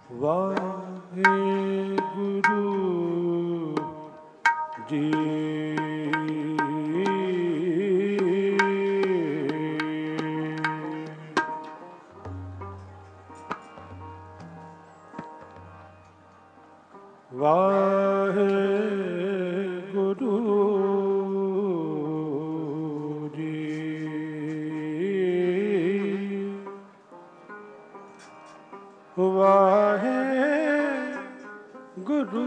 ਵਾਹਿਗੁਰੂ ਜੀ। ਵਾਹਿਗੁਰੂ ਜੀ। ਵਾਹਿਗੁਰੂ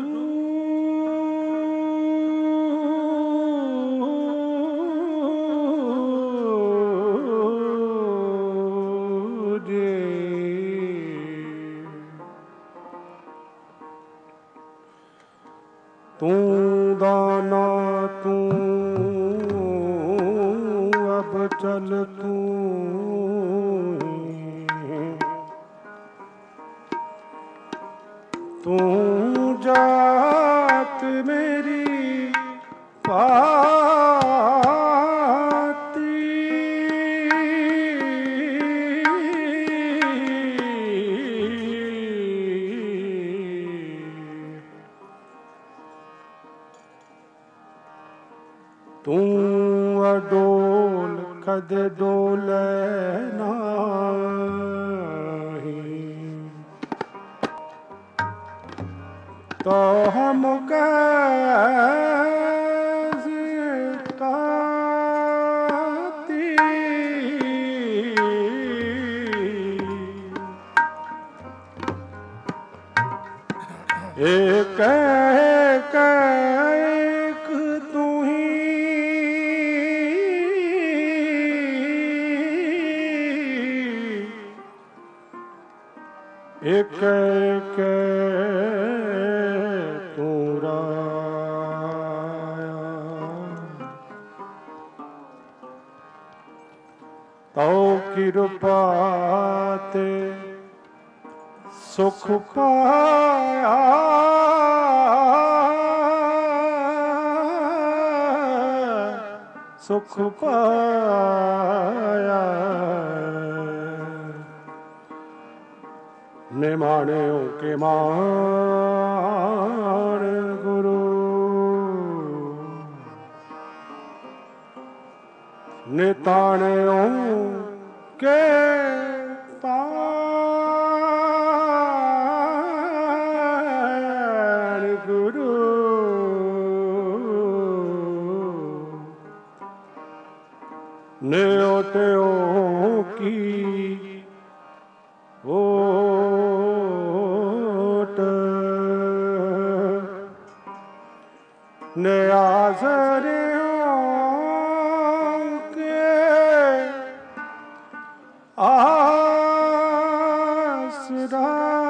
ਜੀ। ਤੂੰ ਦਾਨਾ ਤੂੰ ਅਬ ਚਲ ਤੂੰ ਤੂੰ ਜਾਤ ਮੇਰੀ ਪਾਤੀ ਤੂੰ ਅਡੋਲ ਕਦੇ ਡੋਲੇ ਨਾਹੀਂ तो हम कैसे ताती एक तू ही एक ਤਉ ਕਿਰਪਾ ਤੇ ਸੁਖ ਪਾਇਆ ਸੁਖ ਪਾਇਆ ਨਿਮਾਣਿਓ ਕੇ ਮਾਣ ਗੁਰੂ ਨਿਤਾਣਿਓ ਕੇ ਤਾਣ ਗੁਰੂ ਨਿਉਟਿਓ ਕੀ ਓਟ ਨਿਆਜ਼ਰਿਓ ਆਸਰਾ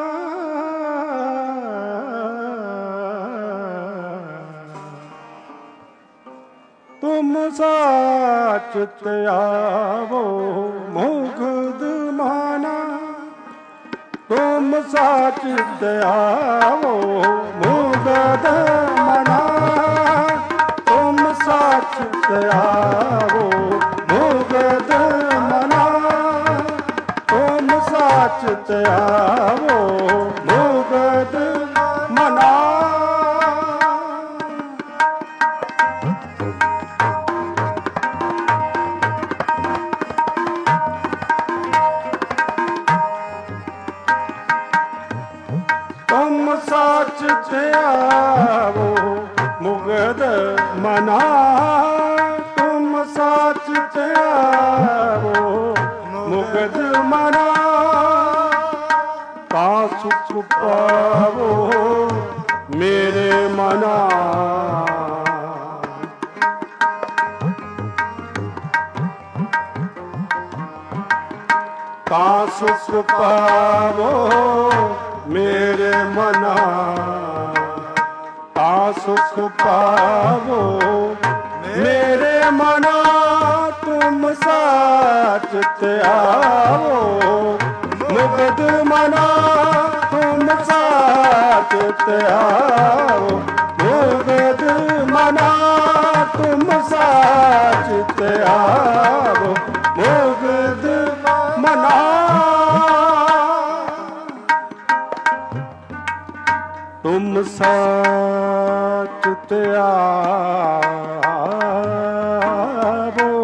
ਤੁਮ ਸਾਚ ਧਿਆਵੋ ਮੁਗਧ ਮਾਨਾ ਤੁਮ ਸਾਚ ਧਿਆਵੋ ਮੁਗਧ ਮਨਾ ਤੁਮ ਸਾਚ ਧਿਆਵੋ ਮੁਗਧ ਮਨਾ ਸਾਚ ਧਿਆਵੋ ਮੁਗਧ ਮਨਾ ਤੁਮ ਸਾਚ ਧਿਆਵੋ ਮੁਗਧ ਮਨਾ ਤੁਮ ਸਾਚ ਧਿਆਵੋ ਮੁਗਧ ਮਨਾ ਤਾ ਸੁਖ ਪਾਵੋ ਮੇਰੇ ਮਨਾ ਤਾ ਸੁਖ ਪਾਵੋ ਮੇਰੇ ਮਨਾ ਤਾ ਸੁਖ ਪਾਵੋ ਮੇਰੇ ਮਨਾ ਤੁਮ ਸਾਚ ਧਿਆਵੋ ਮੁਗਧ ਮਨਾ ਤੁਮ ਸਾਚ ਧਿਆਵੋ ਮੁਗਧ ਮਨਾ ਤੁਮ ਸਾਚ ਧਿਆਵੋ ਮੁਗਧ ਮਨਾ तुम साच त्यावो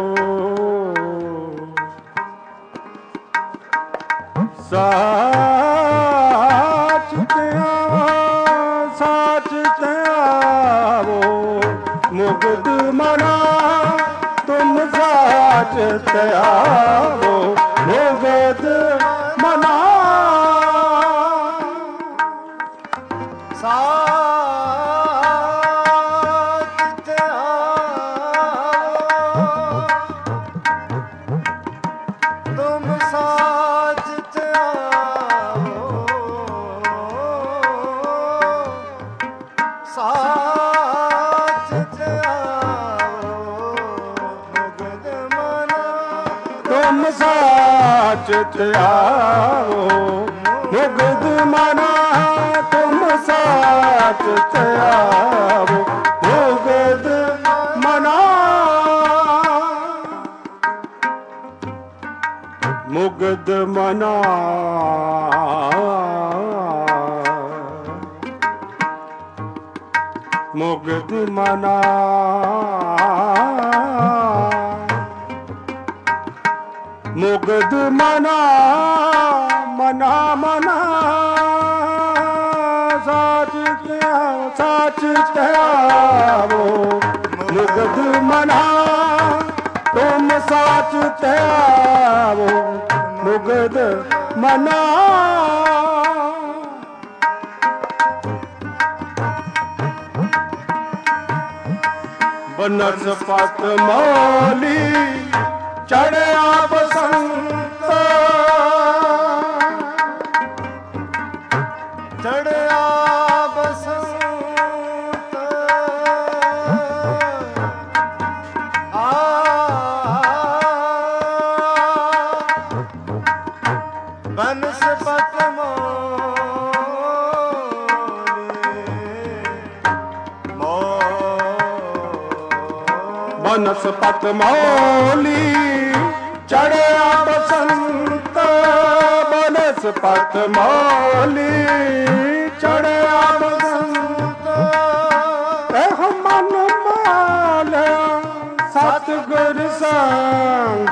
साच त्यावो मुग्ध मना तुम साच त्यावो मुग्ध मना साच त्यावो तुम साच त्यावो साच त्यावो मुग्ध मना तुम साच त्यावो मुग्ध मना तुम साच त्यावो मुग्ध मना मुग्ध मना मुग्ध मना मुग्ध मना मना मना साच त्यावो मुग्ध मना तुम साच त्यावो मुग्ध मना बनस्पत मौली चढ़या बसंत चढ़या बसंत बनस्पत बनस्पत मौली चढ़या बसंत बनस्पत मौली चढ़या बसंत एह मन माला सतगुर संग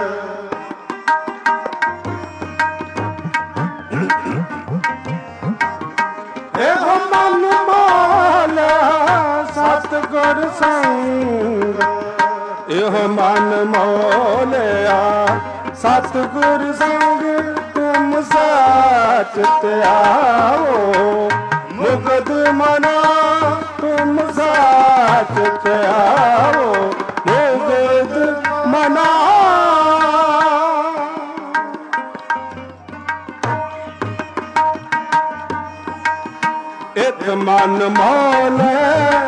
एह मन माला सतगुर संग एह मन मोलिया सतगुर संग तुम साच त्यावो मुग्ध मना तुम साच त्यावो मुग्ध मना इत मन मोले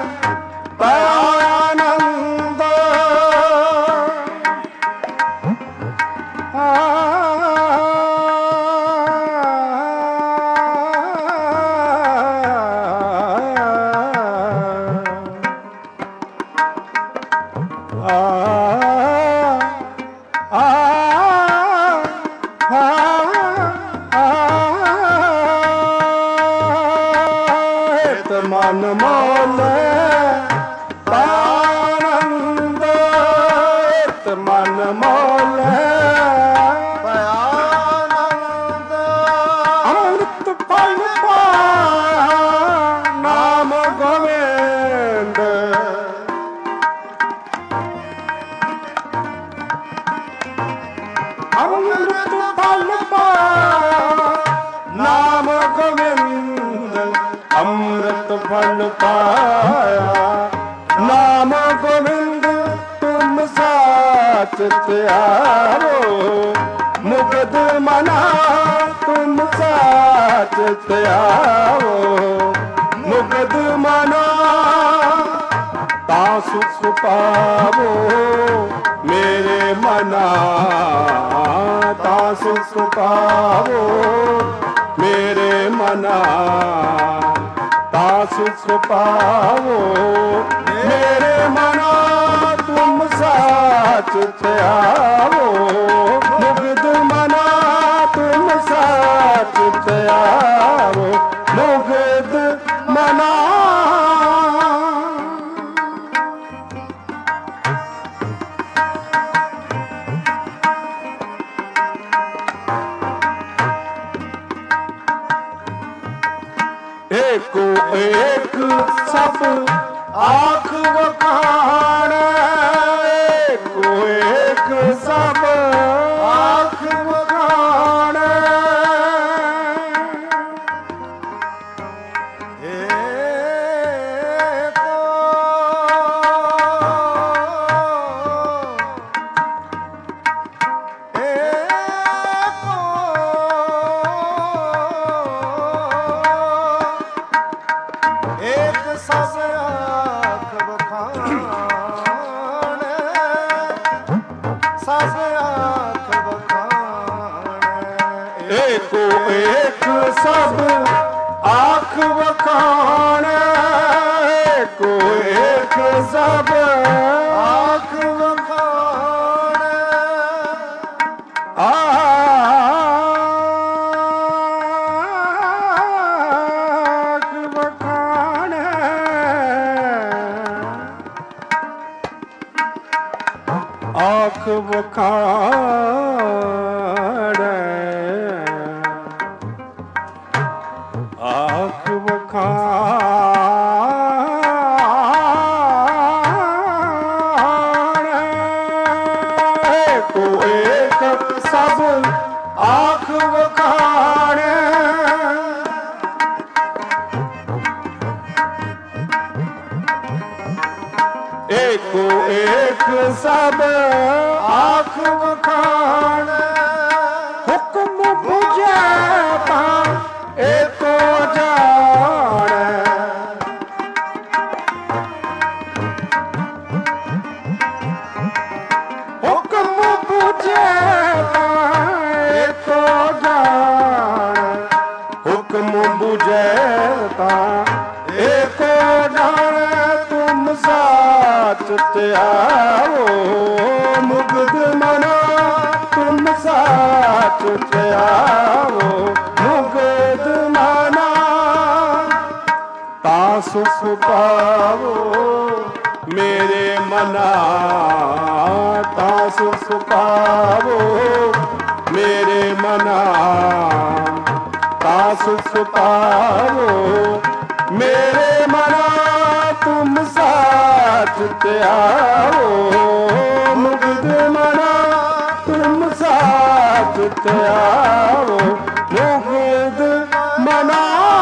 आनंद मन मोले आनंद मन मोले आनंद अमृत फल पाया नाम गोविंद अमृत फल पाया नाम गोविंद अमृत फल पाया नाम गोविंद तुम साच त्यावो मुग्ध मना तुम साच त्यावो मुग्ध मना ता सुख पावो मेरे मना ता सुख पावो मेरे मना ता सुख पावो मेरे मना तुम साच त्यावो मुग्ध मना तुम साच त्यावो मुग्ध एको एक सब आँख बखान, एको एक सब आँख बखान। एको एक सब आँख बखान, एको एक सब आँख बखान। आँख बखान, आँख बखान, आँख बखान। एको एक सब आँख बखान, एको एक सब आँख बखान। हुक्म बुझे ता एको जान, हुक्म बुझे ता एको जान, हुक्म बुझे ता एको जान। तुम साथ आओ मुग्ध मना, तुम साथ आओ मुग्ध मना। ता सुख पावो मेरे मना, ता सुख पावो मेरे मना, ता सुख पावो मेरे मना। तुम साथ आओ मुग्ध मना, तुम साथ आओ मुग्ध मना।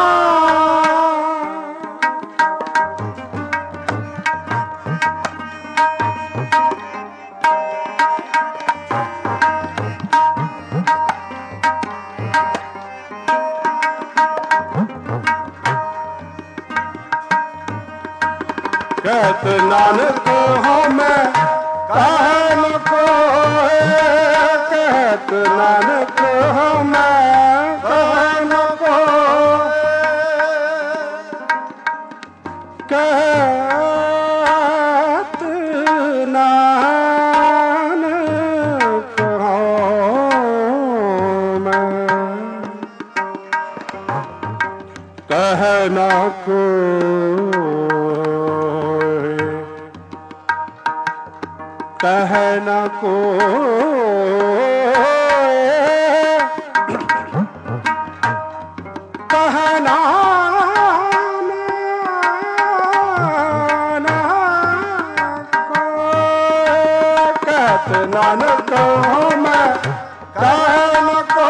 कहत नानक हो मैं कहे न कोय, कहत नानक हो मैं कहे न कोय। कहत नानक हो मैं कहे न कोय, कहे न कोय, कहे न कोय। कहत नानक हो मैं कहे न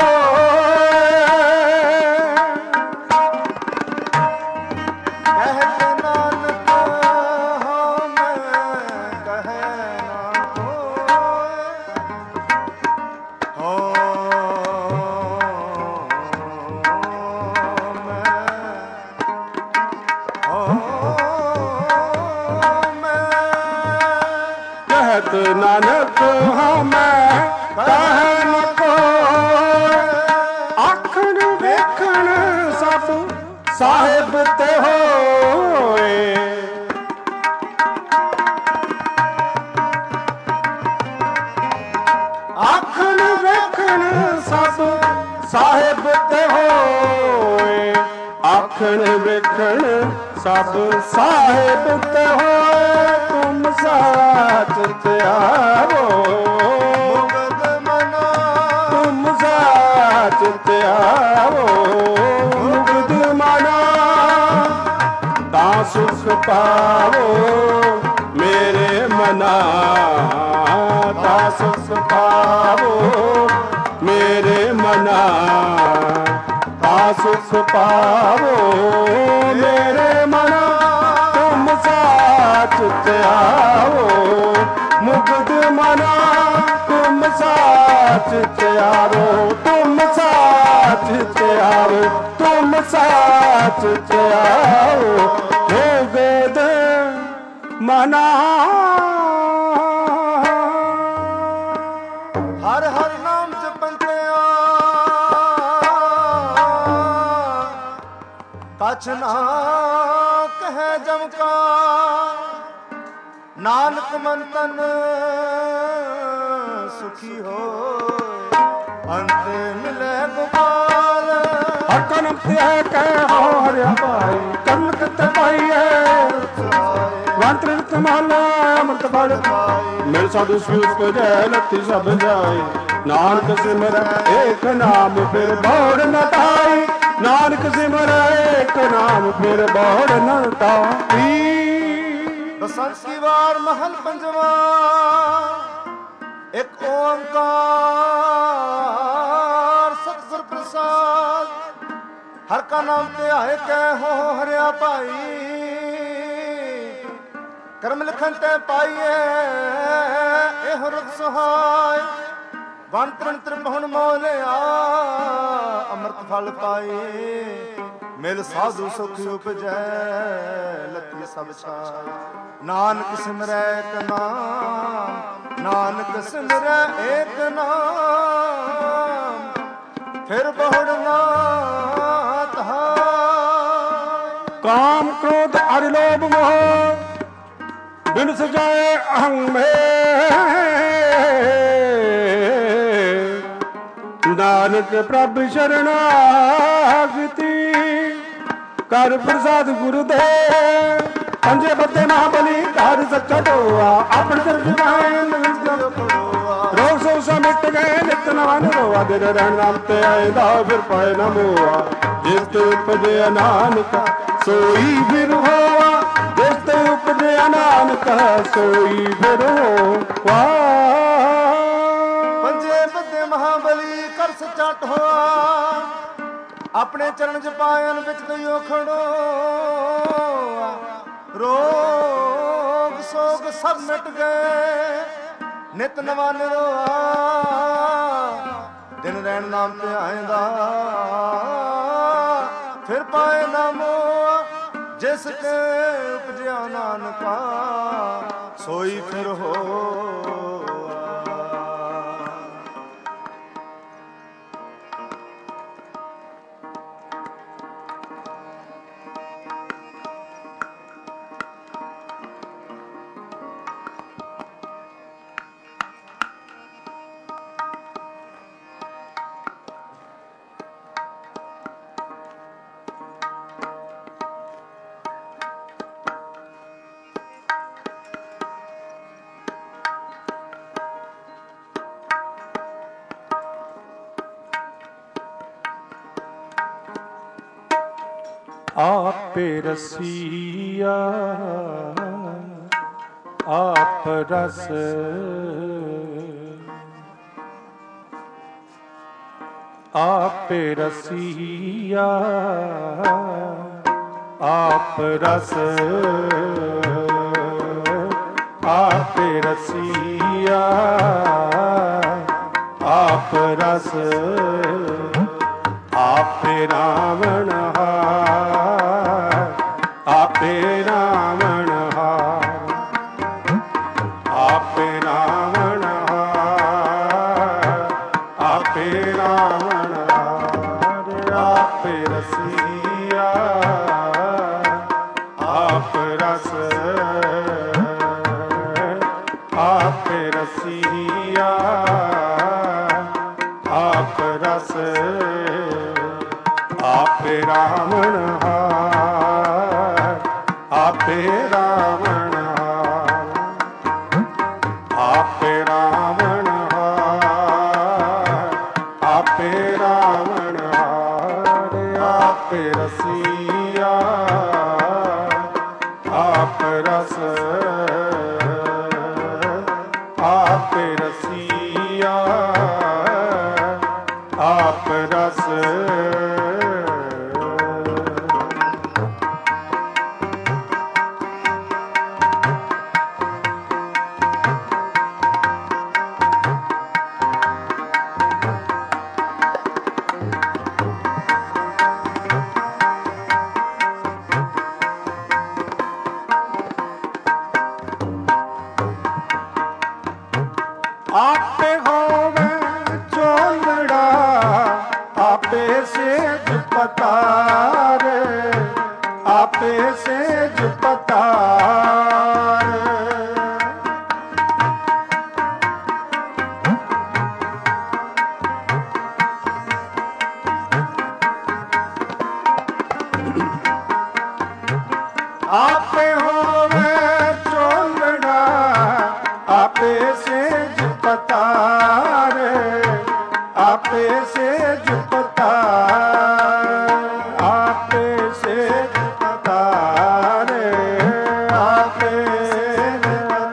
नानक हमें कहन को। आखण वेखण सब साहिब ते होए, आखण वेखण सब साहिब ते होए, आखण वेखण सब साहिब ते होए। तुम साथ आओ मुग्ध मना, तुम साथ आओ मुग्ध मना। ਸੁਖ ਪਾਵੋ ਮੇਰੇ ਮਨਾ ਤਾ ਸੁਖ ਪਾਵੋ ਮੇਰੇ ਮਨਾ ਤਾ ਸੁਖ ਪਾਵੋ ਮੇਰੇ ਮਨਾ ਤੁਮ ਸਾਚ ਧਿਆਵੋ ਮੁਕਤ ਮਨਾ ਤੁਮ ਸਾਚ ਧਿਆਵੋ ਤੁਮ ਸਾਚ ਧਿਆਵੋ ਤੁਮ ਸਾਚ ਧਿਆਵੋ ਮੁਕਤ ਮਨਾ ਹਰ ਹਰ ਨਾਮ ਜਪੰਤਿਆ ਕਛ ਨਾ ਕਹਿ ਜਮ ਕਾ ਨਾਨਕ ਮਨ ਤਨ ਸੁਖੀ ਹੋਏ ਅੰਤ ਮਿਲੇ ਗੋਪਾਲ ਹਰ ਕਨਮ ਤੇ ਹੈ ਕਹਿ ਹੋ ਹਰਿਆ ਭਾਈ ਕਰਨ ਕਿਤੇ ਪਾਈਏ ਵੰਤਰਿ ਤਮਾਲਾ ਅੰਮ੍ਰਿਤ ਫਲ ਮਿਲ ਸਾਧੂ ਸੂਸ ਪਜੈ ਲੱਤੀ ਸਭ ਜਾਏ ਨਾਨਕ ਸਿਮਰ ਏਕ ਨਾਮ ਫਿਰ ਬੋੜ ਨ ਤਾਈ ਨਾਨਕ ਸਿਮਰ ਏਕ ਨਾਮ ਫਿਰ ਬੋੜ ਨ ਤਾਈ ਬਸੰਤ ਕੀ ਵਾਰ ਮਹਲ ਪੰਜਵਾ ਇੱਕ ਓੰਕਾਰ ਸਤਿਗੁਰ ਪ੍ਰਸਾਦ ਹਰ ਕਾ ਨਾਮ ਤੇ ਆਏ ਕਹਿ ਹੋ ਹਰਿਆ ਭਾਈ ਕਰਮ ਲਿਖਨ ਤੇ ਪਾਈਏ ਇਹ ਰੁਖ ਸਹਾਇ ਵਨ ਤ੍ਰਿਣ ਤ੍ਰਿਭੁਵਨ ਮੋਲਿਆ ਅੰਮ੍ਰਿਤ ਫਲ ਪਾਏ ਮਿਲ ਸਾਧੂ ਸੁਖ ਉਪਜੈ ਲੱਤੀ ਸਭ ਛਾਇ ਨਾਨਕ ਸਿਮਰੈ ਏਕ ਨਾਮ ਨਾਨਕ ਸਿਮਰੈ ਏਕ ਨਾਮ ਫਿਰ ਬਹੁੜ ਨਾ ਤਹਾਇ ਕਾਮ ਕ੍ਰੋਧ ਅਰਿ ਲੋਭ ਮੋਹ ਬਿਨ ਸਜਾਏ ਅਹੰ ਮੈਂ ਨਾਨਕ ਪ੍ਰਭ ਸ਼ਰਨਾਗਤੀ ਕਰ ਪ੍ਰਸਾਦ ਗੁਰੂ ਦੇ ਪੰਜੇ ਬੱਤੇ ਮਹਾਬਲੀ ਘਰ ਸੱਚਾ ਢੋਆ ਆਪਣ ਸਿਰ ਜਵਾਨ ਰੋਗ ਸੋ ਸਮਿਟ ਗਏ ਨਿਤ ਨਵਨ ਰੋਆ ਦਿਨ ਰਹਿਣ ਨਾਮ ਤੇ ਆਇਦਾ ਫਿਰ ਪਾਏ ਨਾ ਮੋਆ ਜਿਸ ਤੇ ਉਪਜਿਆ ਨਾਨਕ ਸੋਈ ਫਿਰ ਹੋਆ ਜਿਸ ਤੇ ਉਪਜਿਆ ਨਾਨਕ ਸੋਈ ਫਿਰ ਹੋਆ ਪੰਜੇ ਬੱਤੇ ਮਹਾਬਲੀ ਕਰ ਸੱਚਾ ਢੋਆ ਆਪਣੇ ਚਰਨ ਚ ਪਾਇਨ ਵਿੱਚ ਦਈਓ ਖੜੋ ਰੋਗ ਸੋਗ ਸਭ ਮਿਟ ਗਏ ਨਿਤ ਨਵਾਂ ਨਿਰੋਆ ਦਿਨ ਰਹਿਣ ਨਾਮ ਤੇ ਆਇਂਦਾ ਫਿਰ ਪਾਏ ਨਾ ਮੋਹ ਜਿਸ ਕੇ ਉਪਜਿਆ ਨਾਨਕਾ ਸੋਈ ਫਿਰ ਹੋਆ ਆਪੇ ਰਸੀਆ ਆਪ ਰਸ ਆਪੇ ਰਸੀਆ ਆਪ ਰਸ ਆਪੇ ਰਸੀਆ ਆਪ ਰਸ ਆਪੇ ਰਾਵਣ ਆਪੇ ਰਾਵਣ ਹਾਰ ਆਪੇ ਰਾਵਣ ਹਾਰ ਆਪੇ ਰਾਵਣ ਹਾਰ ਆਪੇ ਰਸੀਆ ਆਪ ਰਸ ਆਪੇ ਰਸੀਆ ਆਪ ਰਸ ਆਪੇ ਰਾਵਣ ਹਾਰ ਆਪੇ ਰਾਵਣ ਹਾਰ ਆਪੇ ਰਾਵਣ ਹਾਰ ਆਪੇ ਰਾਵਣ ਹਾਰ ਆਪੇ ਰਸੀਆ सेज पतारे, आपे सेज पतारे। आपे होवे चोलड़ा, आपे सेज पतारे, आपे सेज पतारे, आपे सेज पतारे, आपे सेज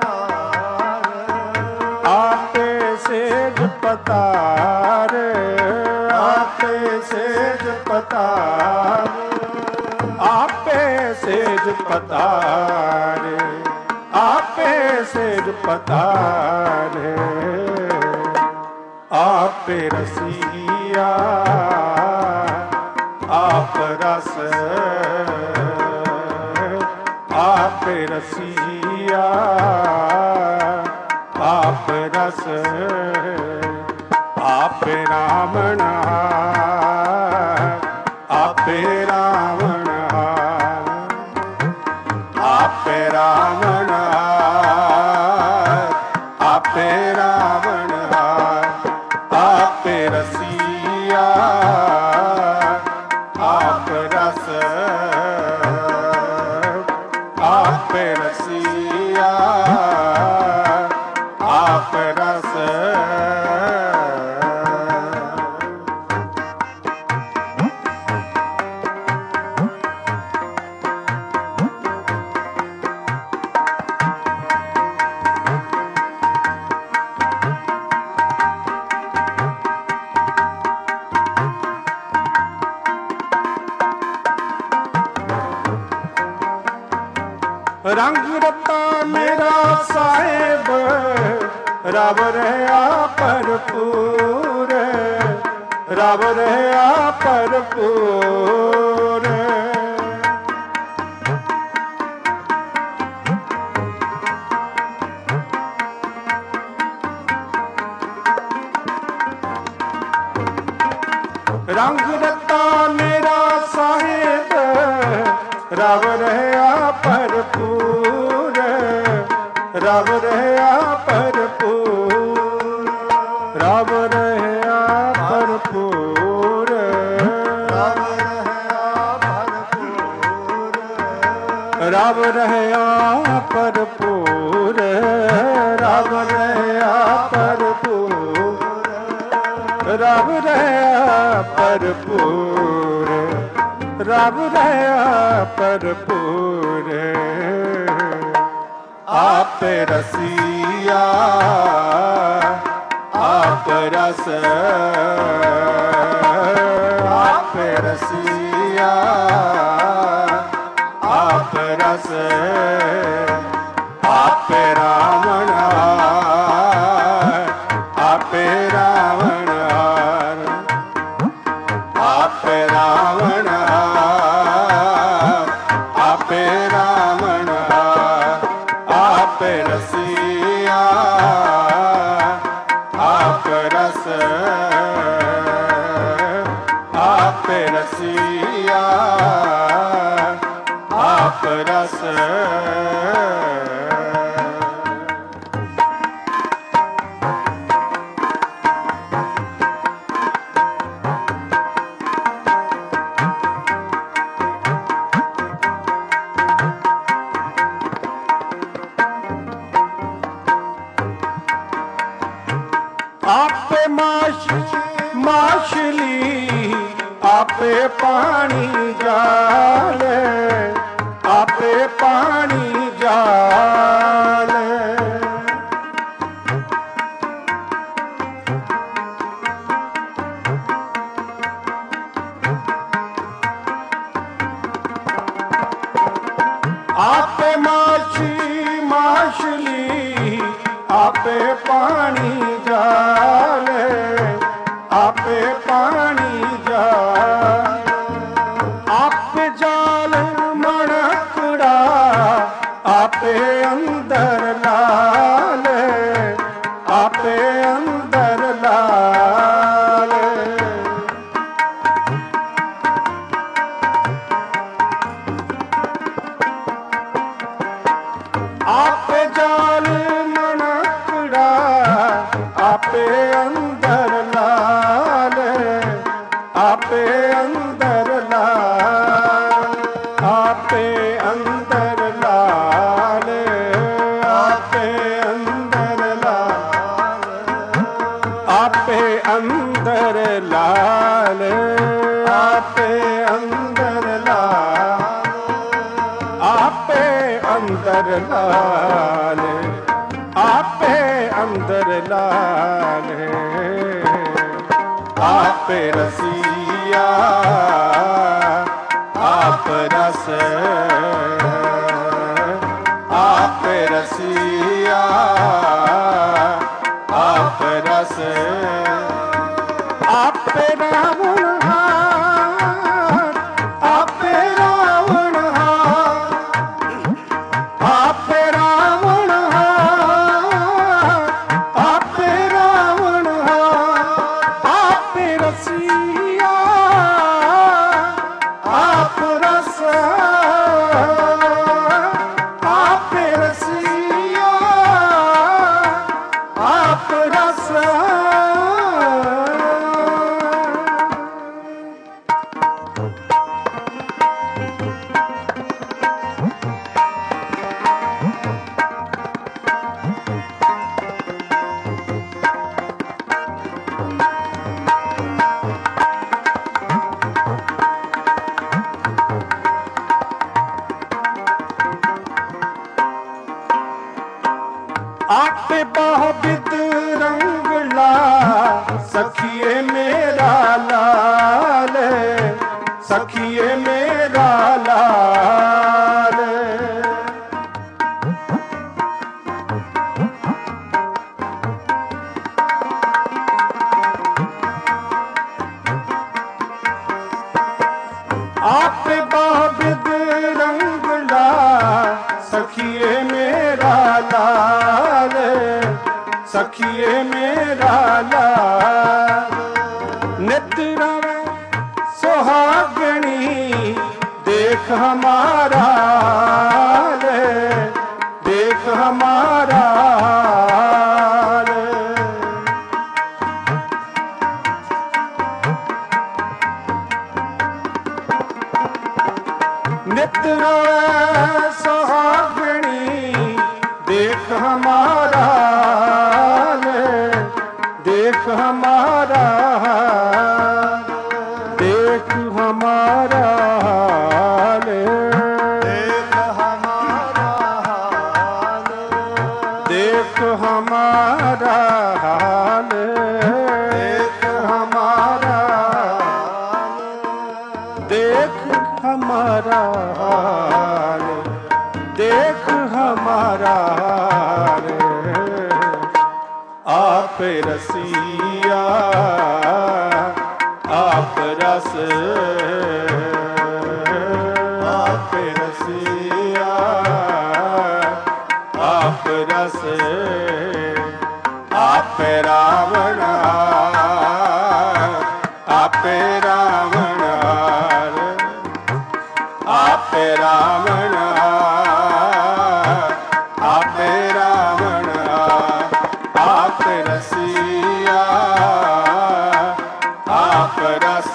पतारे, आपे सेज पतारे, आपे सेज पतारे, आपे सेज पतारे, आपे रसिया आप रस, आपे रसिया आप रस, आपे रावण, आपे रावण, आपे रावण, आपे रावण, आपे रसिया आप रस, आपे रसिया आप रस। रंग रता मेरा साहेब, रब रहा भरपूर, रब रहा भरपूर। रंग रता मेरा साहेब, रब रहा भरपूर, रब रहा भरपूर, रब रहा भरपूर, रब रहा भरपूर, रब रहा भरपूर, रब रहा भरपूर, रब रहा भरपूर। आप रसिया आप रस, आप रसिया आप रस, आप रावण, आप रावण, आप रावण, आप रावण, आप रसिया आप रस, आप रसिया आप रस। आपे माछली, आपे पानी जाले, आपे पानी जाले। आपे माछली, आपे पानी जाले, आपे पानी जाले, आपे जाल मणकड़ा, आपे अंदर लाले, आपे अंदर लाले। आपे अंदर लाल, आपे अंदर लाल, आपे अंदर लाल, आपे अंदर लाल, आपे अंदर लाल, आपे अंदर लाल, आपे अंदर लाल, आप रसिया आप रस, आप रसिया आप रस, आप रावण हार, आप रावण हार, आप रावण हार, आप रावण हार, आप रसिया आप रस, आप रसिया आप रस। आपे बहुविध रंग ला, सखिए मेरा लाल, सखिए मेरा लाल, आपे बहुविध रंग ला, सखिए मेरा लाल, सखिए मेरा लाल, नित रवे सुहागणी देख हमारा हाल, देख हमारा हाल, नित रवे सुहागणी देख हमारा हाल, देख हमारा हाल, देख हमारा हाल, देख हमारा हाल, देख हमारा हाल, देख हमारा हाल, देख हमारा हाल, देख हमारा हाल, आप रसिया आप रस, आप रसिया आप रस, आप रावण आप रावण, आप रावण आप रावण, आप रसिया आप रस,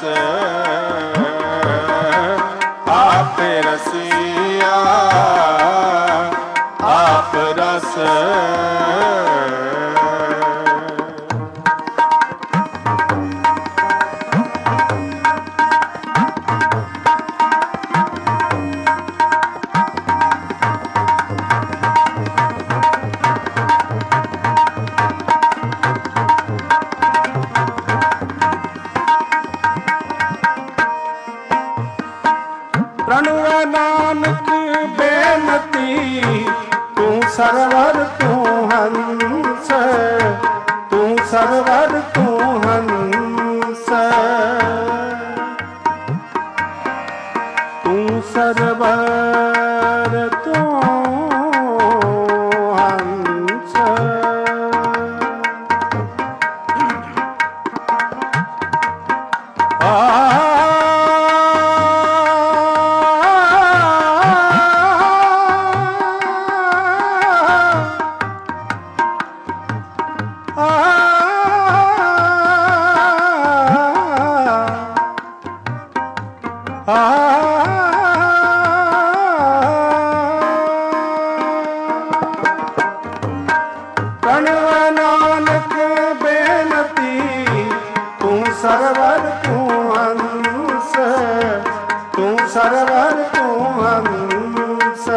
आप रसिया आप रस। प्रणव नानक बेनती, तू सरवर तू हंस, तू सरवर तू हंस, तू सरवर तू हंस, ਕਣਵ ਨਾਨਕ ਬੇਨਤੀ, ਤੂੰ ਸਰਵਰ ਤੂੰ ਹੰਸ, ਤੂੰ ਸਰਵਰ ਤੂੰ ਹੰਸ।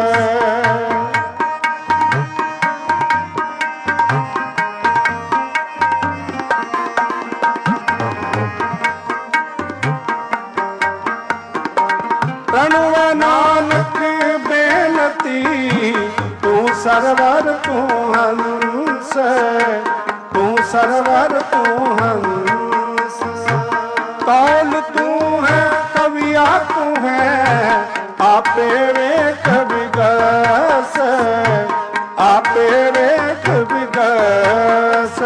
ਕਣਵ ਨਾਨਕ ਬੇਨਤੀ, ਤੂੰ ਸਰਵਰ ਤੂੰ ਹੰਸ, ਤੂੰ ਸਰਵਰ ਤੂੰ ਹੰਸ। ਕੌਲ ਤੂੰ ਹੈ ਕਵਿਆ ਤੂੰ ਹੈ, ਆਪੇ ਵੇਖ ਵਿਗਸ, ਆਪੇ ਵੇਖ ਵਿਗਸ।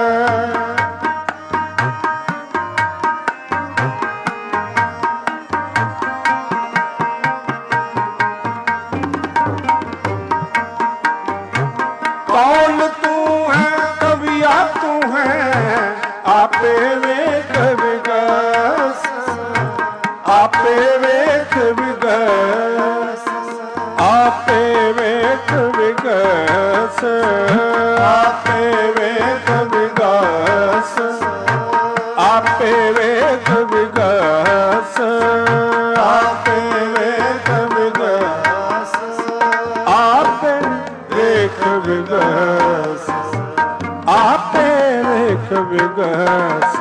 ਕੌਣ ਤੂੰ ਹੈ ਕਵਿਆ ਤੂੰ ਹੈ, ਆਪੇ ਵੇਖ ਵਿਗਸ, ਆਪੇ ਵੇਖ ਵਿਗਸ, ਆਪੇ ਵੇਖ ਵਿਗਸ, ਆਪੇ ਵੇਖ ਵਿਗਸ, ਆਪੇ ਵੇਖ ਵਿਗਸ, ਆਪੇ ਵੇਖ ਵਿਗਸ, ਆਪੇ ਵੇਖ ਵਿਗਸ, ਆਪੇ ਵੇਖ ਵਿਗਸ।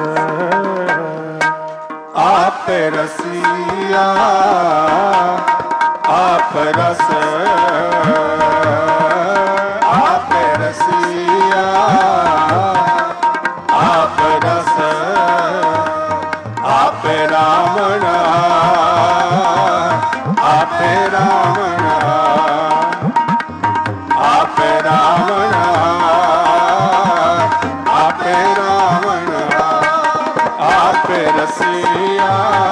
ਆਪੇ ਰਸੀਆ ਆਪ ਰਸ, ਆਪੇ ਰਸੀਆ ਆਪ ਰਸ, ਆਪੇ ਰਾਮਣਾ, ਆਪੇ ਰਾਮਣਾ, ਆਪੇ ਰਾਮਣਾ, ਆਪੇ ਰਾਮਣਾ, ਆਪੇ ਰਸੀਆ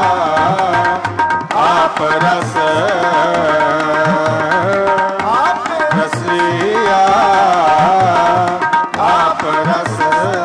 ਆਪ ਰਸ, ਆਪੇ ਰਸੀਆ ਆਪ ਰਸ।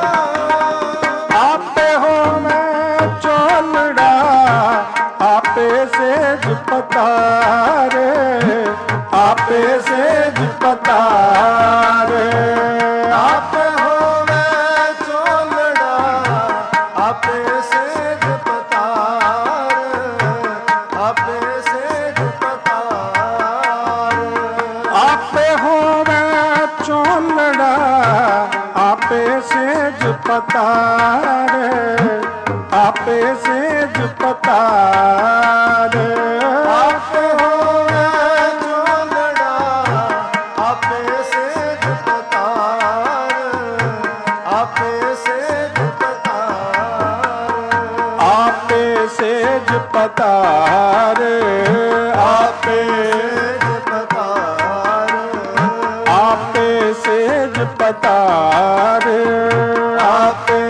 ਆਪੇ ਹੋਵੇ ਚੋਲੜਾ, ਆਪੇ ਸੇਜ ਪਤਾਰੇ, ਆਪੇ ਸੇਜ ਪਤਾਰੇ। ਆਪੇ ਹੋਵੇ ਚੋਲੜਾ, ਆਪੇ ਸੇਜ ਪਤਾਰ, ਆਪੇ ਸੇਜ ਪਤਾਰ। ਆਪੇ ਹੋਵੇ ਚੋਲੜਾ, ਆਪੇ ਸੇਜ ਪਤਾਰੇ, ਆਪੇ ਸੇਜ ਪਤਾਰੇ। ਆਪੇ ਹੋਵੇ ਚੋਲੜਾ, ਆਪੇ ਸੇਜ ਪਤਾਰ, ਆਪੇ ਸੇਜ ਪਤਾਰ। ਆਪੇ ਸੇਜ ਪਤਾਰ, ਆਪੇ ਸੇਜ ਪਤਾਰ, ਆਪੇ ਸੇਜ ਪਤਾਰ, ਆਪੇ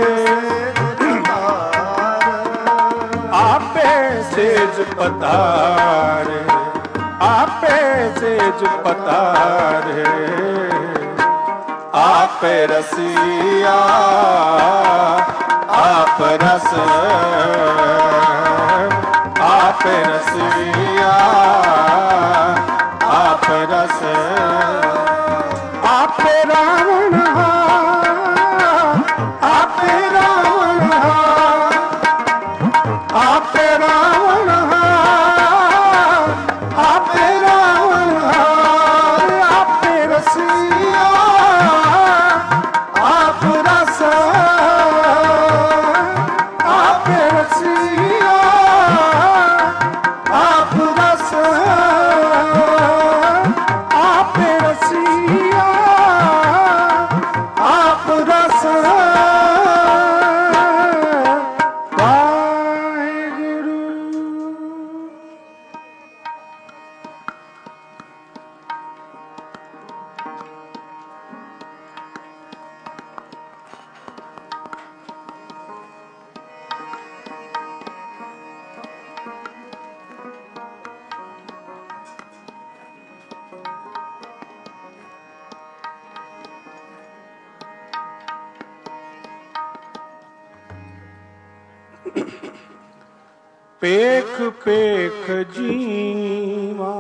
ਆਪੇ ਸੇਜ ਪਤਾਰ, ਆਪੇ ਸੇਜ ਪਤਾਰ। ਆਪੇ ਰਸੀਆ ਆਪ ਰਸ, ਆਪੇ ਰਸੀਆ ਆਪ ਰਸ। ਆਪੇ ਰਾਵਣ ਆਪੇ ਰਾਵਣ, ਆਪੇ ਰਾਵਣ, ਆਪੇ ਰਾਵਣ, ਆਪੇ ਰਸੀਆ ਆਪ ਰਸ, ਆਪੇ ਰਸੀਆ पेख पेख जीवा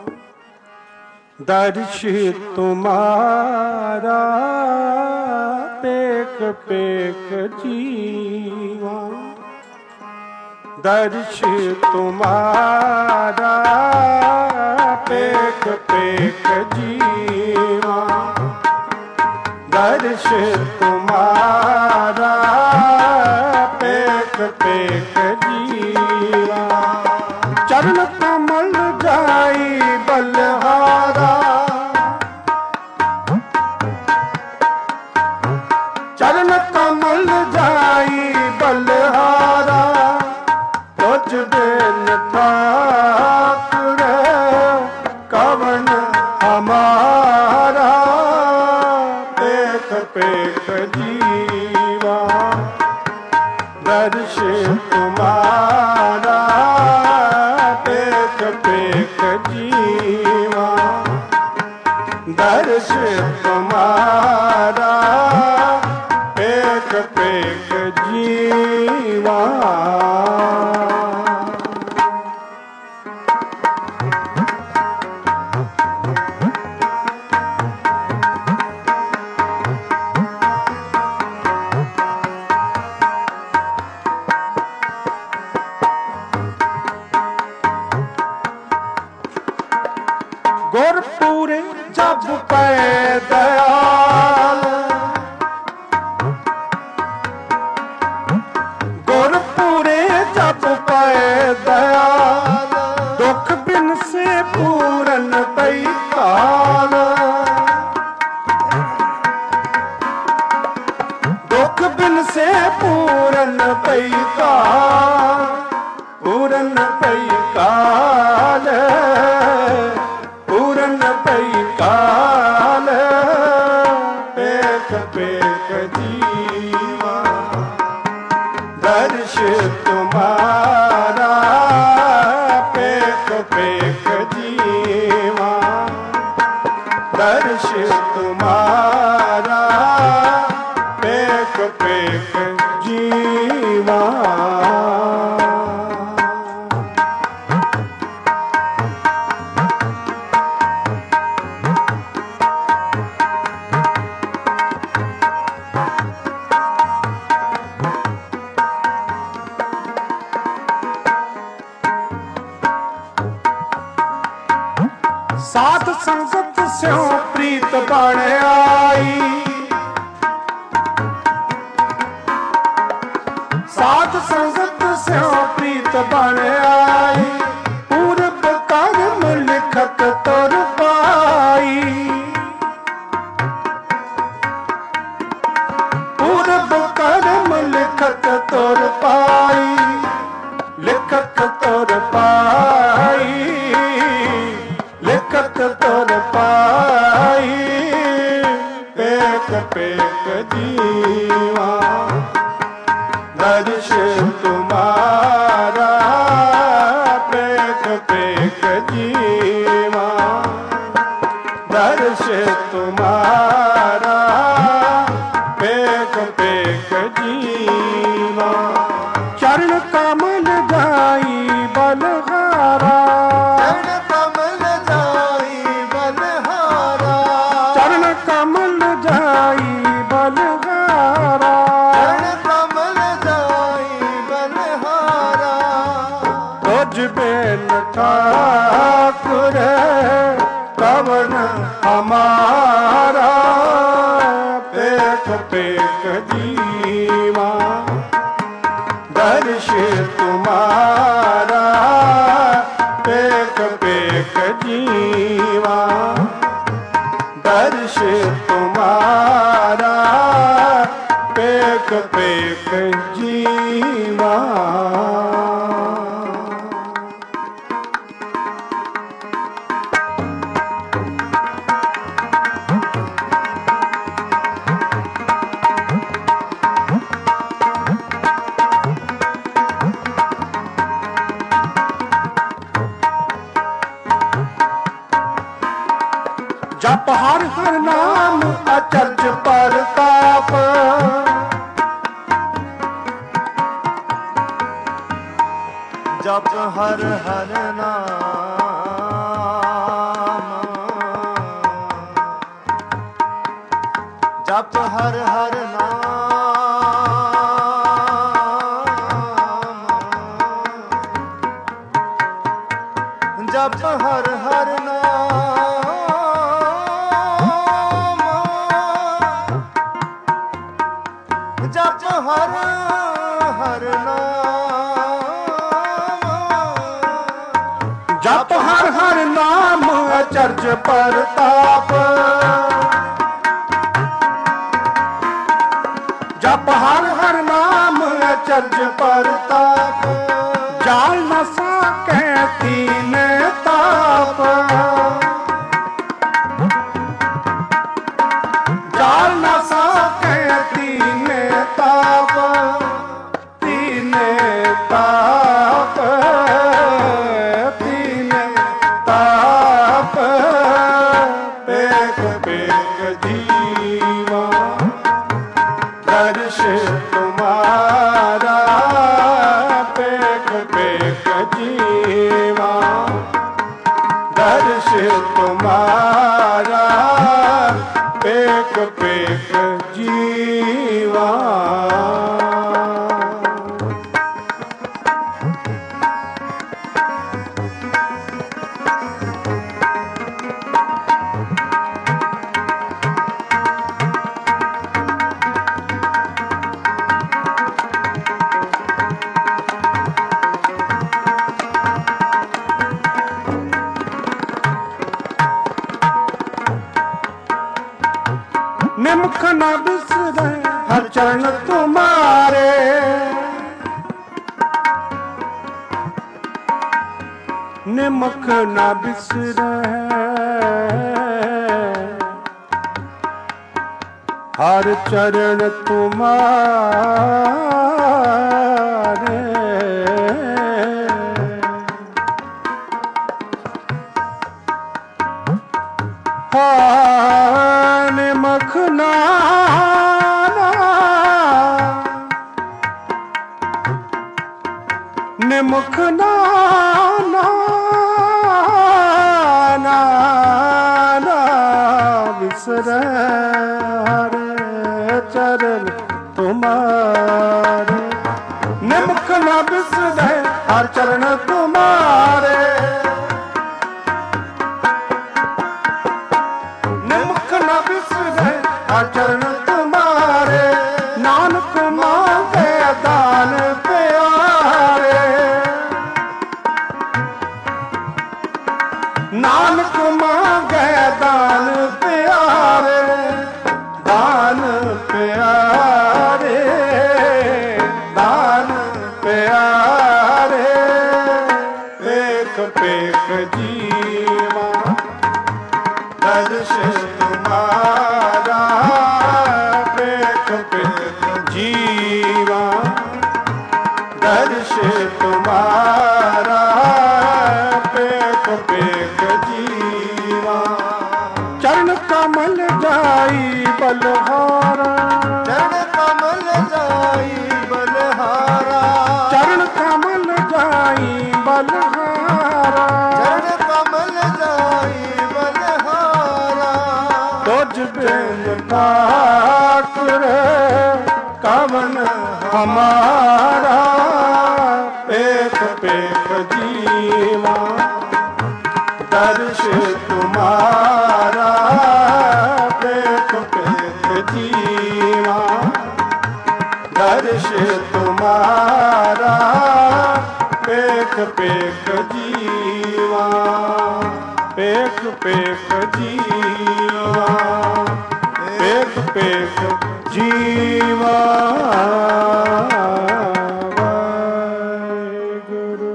दर्श तुम्हारा, पेख पेख जीवा दर्श तुम्हारा, पेख पेख जीवा दर्श तुम्हारा, पेख पेख जीवा चरण कमल जाई बलहारा, चरण कमल जाई बलहारा, तुझ बिन ठाकुर कवन हमारा, पेख पेख जीवा दर्श तुम्हारा, पेख पेख जीवा दर्श तुम्हारा, पेख पेख जीवा। गुरपुरे जब पै दयाल, गुरपुरे जब पै दयाल, दुख बिन से पूरन पई काल, दुख बिन से पूरन पई काल, पूरन पई काल, पूरन पई काल, पेख पेख जीवा दर्श तुम्हारा, पेख पेख जीवा दर्श तुम्हारा, पेख पेख जीवा। साध संगत स्यों प्रीत बण आई, साध संगत स्यों प्रीत बण आई, पूरब कर्म लिखत तुर पाई, पूरब कर्म लिखत तुर पाई, लिखत तुर पाई, लिखत तुर पाई, पेख पेख जीवा दर्श तुम्हारा, पेख पेख जीवा दर्श तुम्हारा, पेख पेख जीवा चरण कमल जाई बलहारा, चरण कमल जाई बलहारा, चरण कमल जाई बलहारा, तुझ बिन ठाकुर कवन हमारा, पेख पेख जीवा दर्श तुम्हारा, पेख पेख जीवा दर्श तुम्हारा, पेख पेख जीवा। जप हर हर नाम अचरज परताप, जप ਹਰ ਹਰ ਨਾਮ, ਜਪ ਹਰ ਹਰ ਨਾਮ, ਜਪ ਹਰ ਹਰ ਨਾਮ, ਜਪ ਹਰ ਹਰ ਨਾਮ, ਜਪ ਹਰ ਹਰ ਨਾਮ ਅਚਰਜ ਪ੍ਰਤਾਪ, ਜਪ ਹਰ ਹਰ ਨਾਮ ਅਚਰਜ ਪ੍ਰਤਾਪ, ਜਾਲ ਨ ਸਕੈ ਤੀਨ ਤਾਪ, ਜਾਲ ਨ ਸਕੈ ਤੀਨ ਤਾਪ, ਤੀਨ ਤਾਪ, ਤੀਨ ਤਾਪ, ਪੇਖ ਪੇਖ ਜੀਵਾ ਦਰਸ਼ ਤੁਮਾਰਾ, ਪੇਖ ਪੇਖ ਜੀਵਾ ਦਰਸ਼ ਤੁਮਾਰਾ, ਪੇਖ ਪੇਖ ਜੀਵਾ। निमुख न बिसरे हर चरण तुम्हारे, निमुख न बिसरे हर चरण तुम्हारे, निमुख ना निमुख ना बिसरे हर चरण तुम्हारे, निमुख न बिसरे हर चरण तुम्हारे, निमुख न बिसरे हर चरण तुम्हारे, नानक मांगे दान प्यारे, नानक मांगे दान प्यारे, दान प्यारे, दान प्यारे, पेख पेख जीवा दर्श तुम्हारा, पेख पेख जीवा दर्श तुम्हारा, पेख पेख जीवा। चरण कमल जाई बलहारा, चरण कमल जाई बलहारा, चरण कमल जाई बलहारा, चरण कमल जाई बलहारा, तुझ बिन ठाकुर कवन हमारा, पेख पेख जीवा दर्श तुम्हारा, पेख पेख जीवा दर्श तुम्हारा, पेख पेख जीवा, पेख पेख जीवा, पेख पेख जीवा। वाहेगुरु।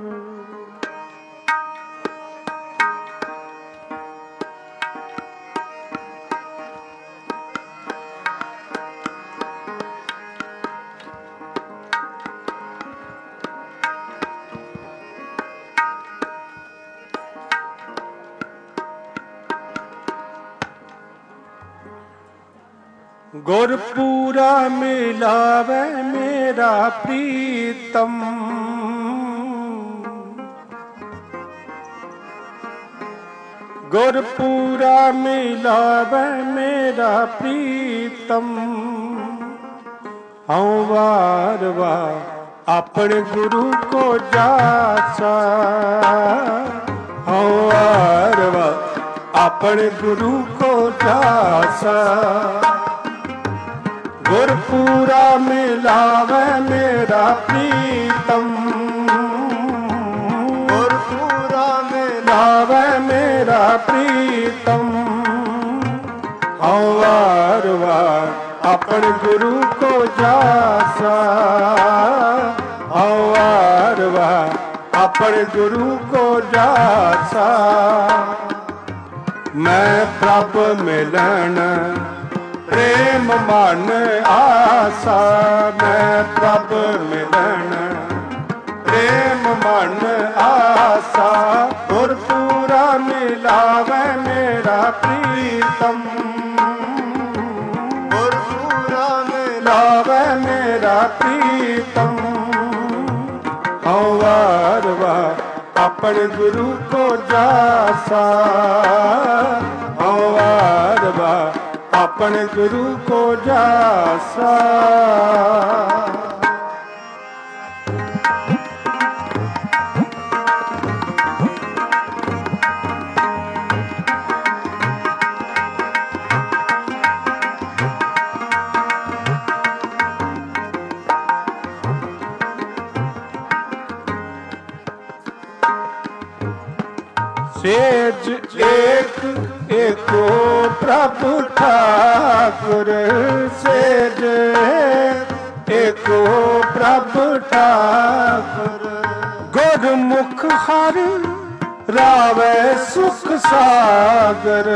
गुरपूरा मिलावे मेरा प्रीतम, गुरपुरा मिलावे मेरा प्रीतम, हूँ वार वार अपने गुरु को जासा, हूँ वार वार अपने गुरु को जासा। गुरपुरा मिलावे मेरा प्रीतम, गुरपुरा मिलावे मेरा प्रीतम, हूँ वार वार अपने गुरु को जासा, हूँ वार वार अपने गुरु को जासा। मैं प्रभ मिलन प्रेम मन आसा, मैं प्रभ मिलन प्रेम मन आसा। गुरपुरा मिलावे मेरा प्रीतम, गुरपुरा मिलावे मेरा प्रीतम, हूँ वार वार अपने गुरु को जासा, हूँ वार वार अपने गुरु को जासा। सेज एक एको प्रभु ठाकुर, सेज एको प्रभु ठाकुर। गुरमुख हर रावे सुख सागर,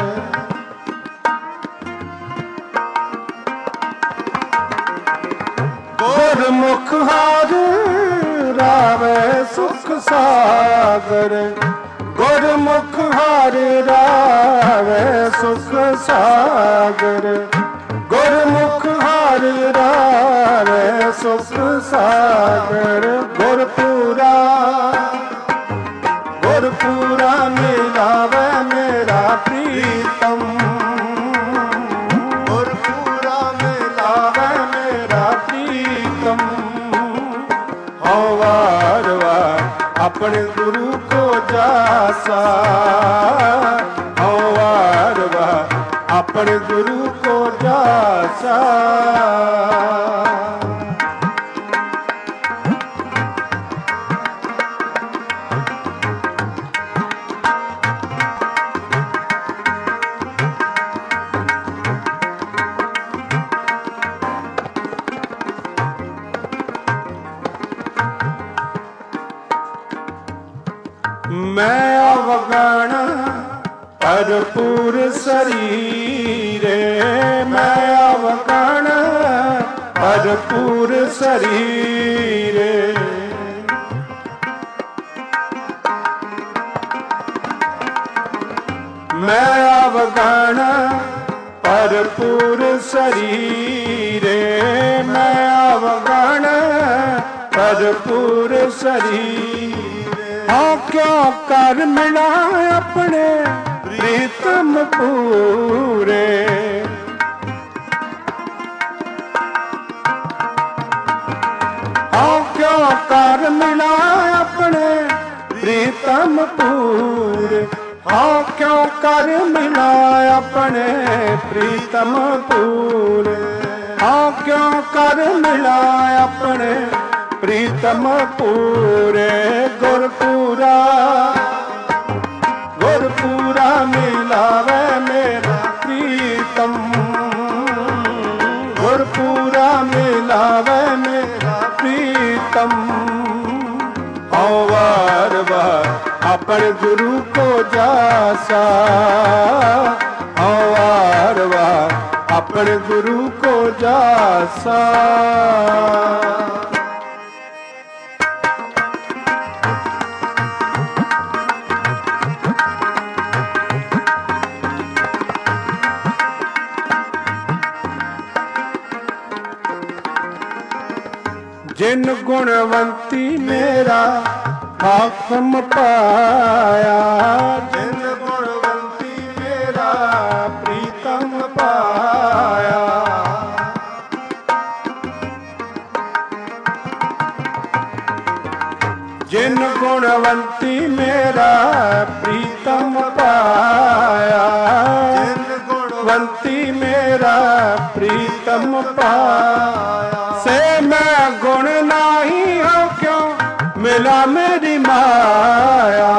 गुरमुख हर रावे सुख सागर। गुरमुख हरि रावे सुख सागर, गुरमुख हरि रावे सुख सागर। गुरपुरा गुरपुरा मिलावे मेरा प्रीतम, गुरपुरा मिलावे मेरा प्रीतम, हूँ वार वार अपने गुरु को जासा, हूँ वार वार अपने गुरु को जासा। मैं अवगण भरपूर शरीरे, मैं अवगण भरपूर शरीरे। मैं अवगण भरपूर शरीरे, मैं अवगण भरपूर शरीरे। हाँ क्यों कर मिला अपने प्रीतम पूरे, हाँ क्यों कर मिला अपने प्रीतम पूरे, हाँ क्यों कर मिला अपने प्रीतम पूरे, हाँ क्यों कर मिला अपने प्रीतम पूरे। गुरपुरा गुरपुरा मिलावे मेरा प्रीतम, गुरपुरा मिलावे मेरा प्रीतम, हूँ वार वार अपने गुरु को जासा, हूँ वार वार अपने गुरु को जासा। जिन गुणवंती मेरा हाकम पाया, जिन गुणवंती गुणवंती मेरा प्रीतम पाया, जिन गुणवंती मेरा प्रीतम पाया। से मैं गुण नाही हो क्यों मिला मेरी माया।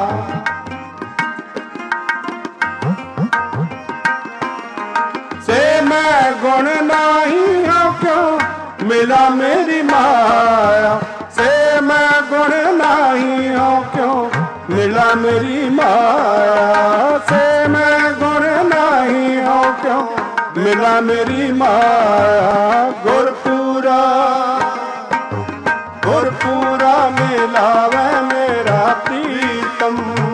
से मैं गुण नाही हो क्यों मिला मेरी माया। से मैं गुण नाही हो क्यों मिला मेरी माया। से मैं गुण नाही हो क्यों मिला मेरी माया। गुरपूरा गुरपूरा मिलावे मेरा प्रीतम,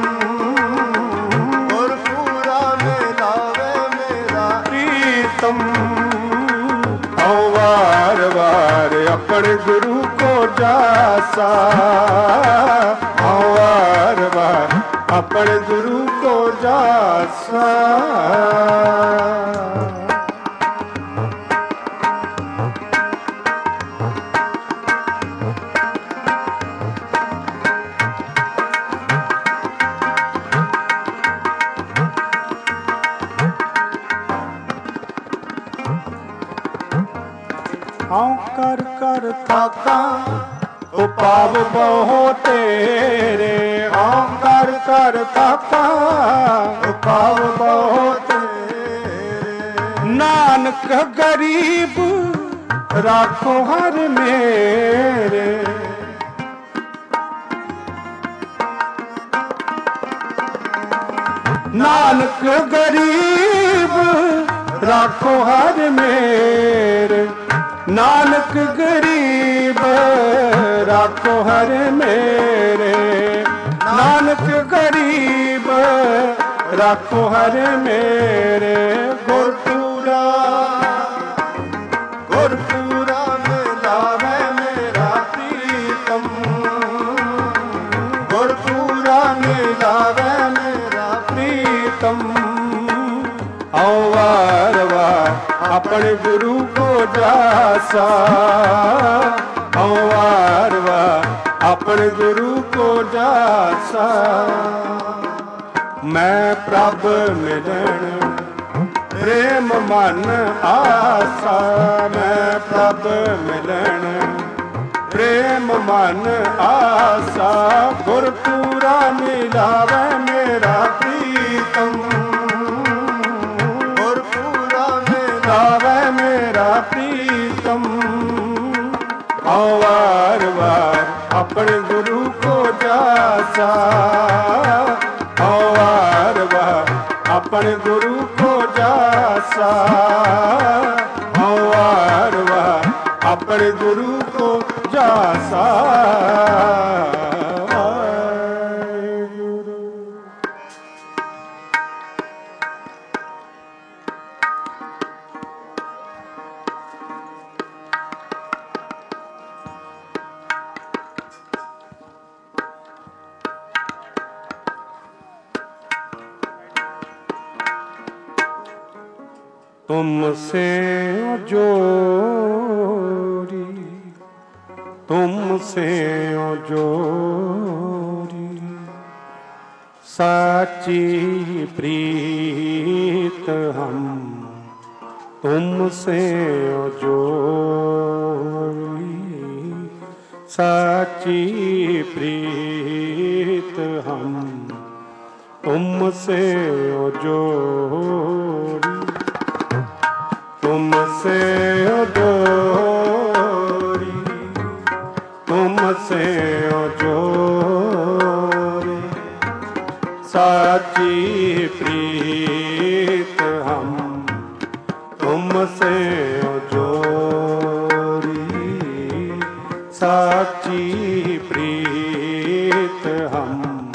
गुरपूरा मिलावे मेरा प्रीतम। औ वार वार अपने गुरु को जासा, औ वार वार अपने गुरु को जासा। कर कर थाका उपाव बहु तेरे। कर कर थाका उपाव बहु तेरे। नानक गरीब राखो हर मेरे। नानक गरीब राखो हर मेरे। नानक गरीब राखो हर मेरे। नानक गरीब राखो हर मेरे। गुरपूरा गुरपूरा मिलावे मेरा प्रीतम। गुरपूरा मिलावे मेरा प्रीतम। औ वार वार अपने गुरु को जासा, औ वार वार अपने गुरु को जासा। मैं प्रभ मिलन प्रेम मन आसा। मैं प्रभ मिलन प्रेम मन आसा। गुरपूरा मिलावे मेरा प्रीतम। मिलावे मेरा प्रीतम। औ वार वार अपने गुरु को जासा, औ वार वार अपने गुरु को जासा। औ वार वार अपने गुरु को जासा। तुमसे जोरी तुमसे जोरी साची प्रीत हम तुमसे जोरी। साची प्रीत हम तुमसे जोरी। तुमसे जोरी तुमसे जोरी। साची प्रीत हम तुमसे जोरी। साची प्रीत हम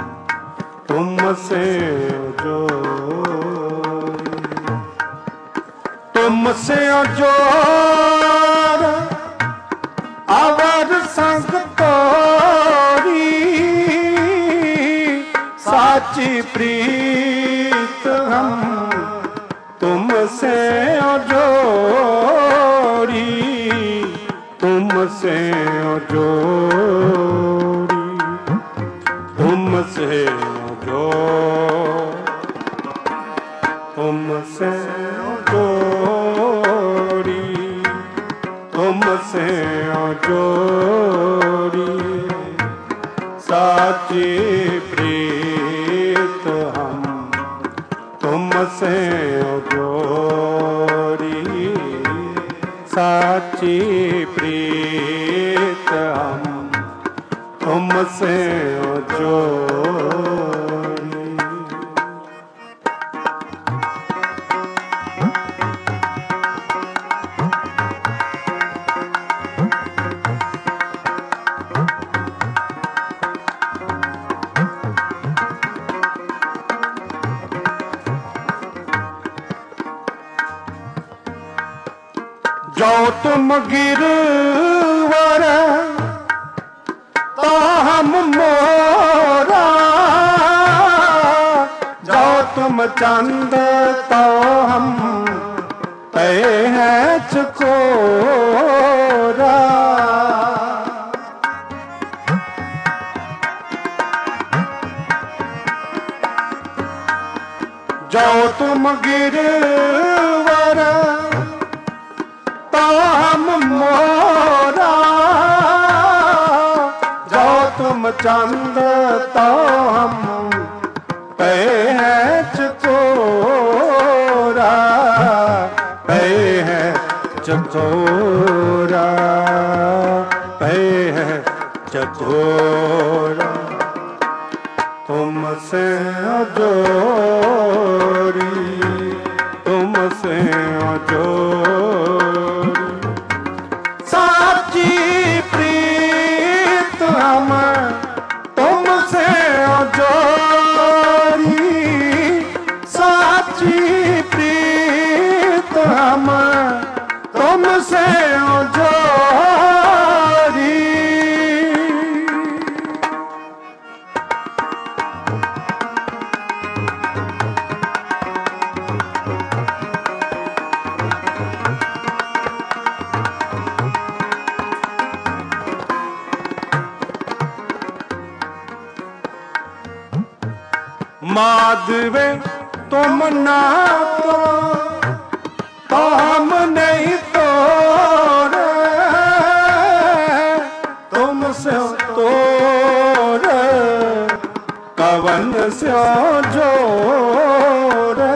तुमसे जोरी। तुमसे जोर अवर संग तोरी। साची प्रीत हम तुमसे जोरी। तुमसे जोरी। तुमसे जो तुमसे जोड़ी तुमसे जोड़ी साची प्रीत हम तुमसे जोड़ी साची प्रीत हम तुमसे जोड़ी। जो तुम गिरवर तो हम मोरा, जो तुम चंद तो हम ते हैं चकोरा। जो तुम गिरवर तो हम मोरा, जो तुम चंद तो हम पे हैं चकोरा, पे हैं चकोरा, पे हैं चकोरा। तुमसे जोड़ी तुमसे जोड़ी साची प्रीत हम तुमसे जोड़ी, साची प्रीत हम तुमसे जोड़ी। माधवे तुम ना तो हम नहीं तोड़े, तुमसे तोड़े कवन से जोड़े।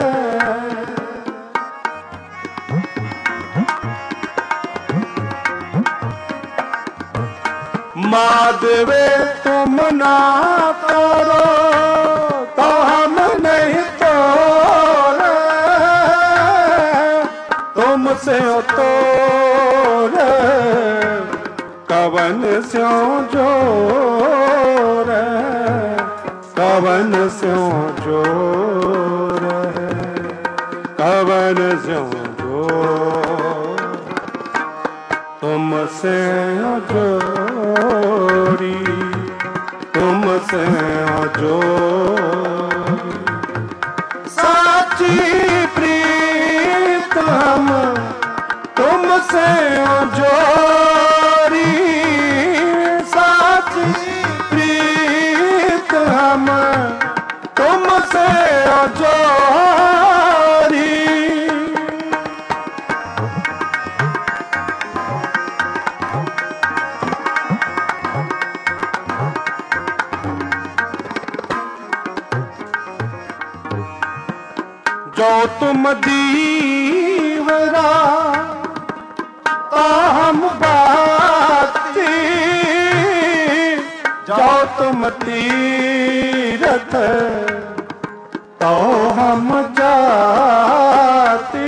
माधवे तुम ना तोड़ो तो हम नहीं तोड़े, तुमसे तोड़े कवन से जोड़े, कवन से जोड़े, कवन से जोड़े। तुमसे जोड़ी तुमसे जोड़ी साची प्रीत हम तुमसे जोड़ी, साची प्रीत हम तुमसे जोड़ी। जो तुम दीवरा तो हम बाती, जो तुम तीरथ तो हम जाती।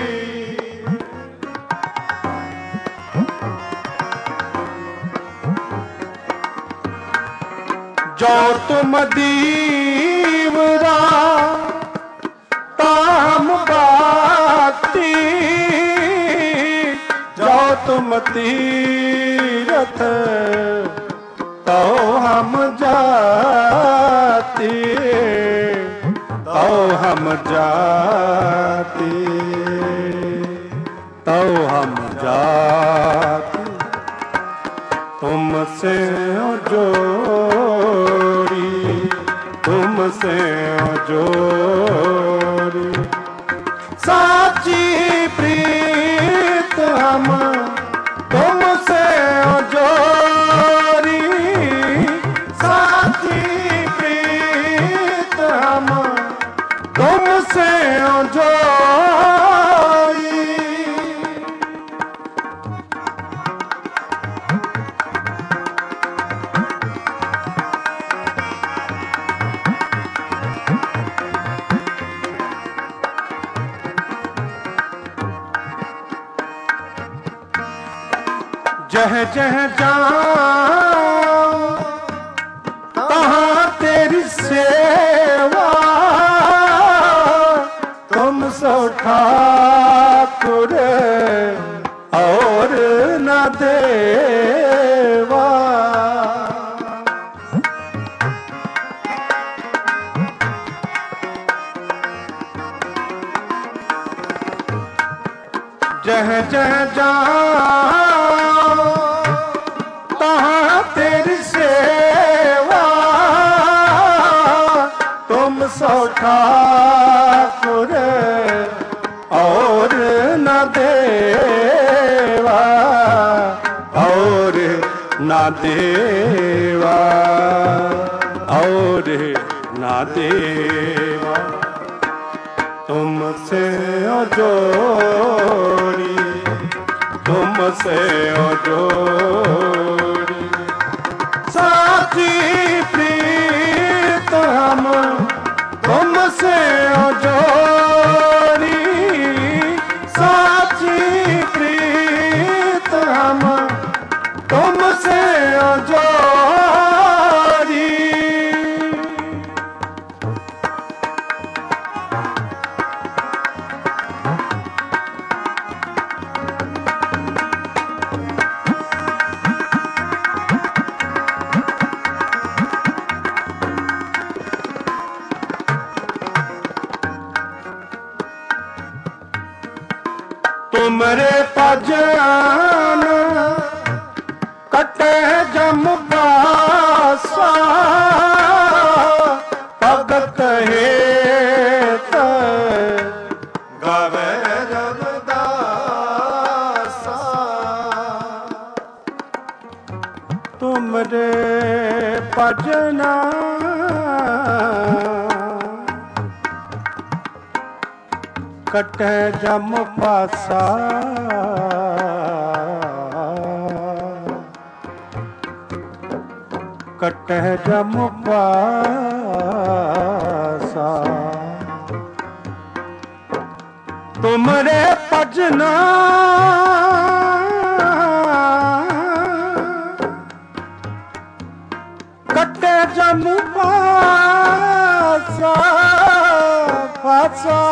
जो तुम दीवरा हम बाती, जो तुम तीरथ तो हम जाती, तो हम जाती, तो हम जाती। तुमसे जोड़ी तुमसे जोड़ी। साची प्रीत हम तुमसे जोड़ी, साची प्रीत हम तुमसे जोड़ी। जह जह जाऊं तहाँ तेरी सेवा, तुम सो ठाकुर और न देवा। जह जह जाऊं तहाँ तेरी सेवा, तुम सो ठाकुर और न देवा, और न देवा, और न देवा। तुमसे जोड़ी, तुमसे जोड़ी। साची प्रीत हम तुमसे जोड़ी, साची प्रीत हम तुमसे जोड़ी। तुमरे भजन कटे जम पासा, भगत हेत गावे रविदासा। तुमरे भजन कटे जम पासा, कटे जम पासा। तुमरे भजना कटे जम पासा, पासा।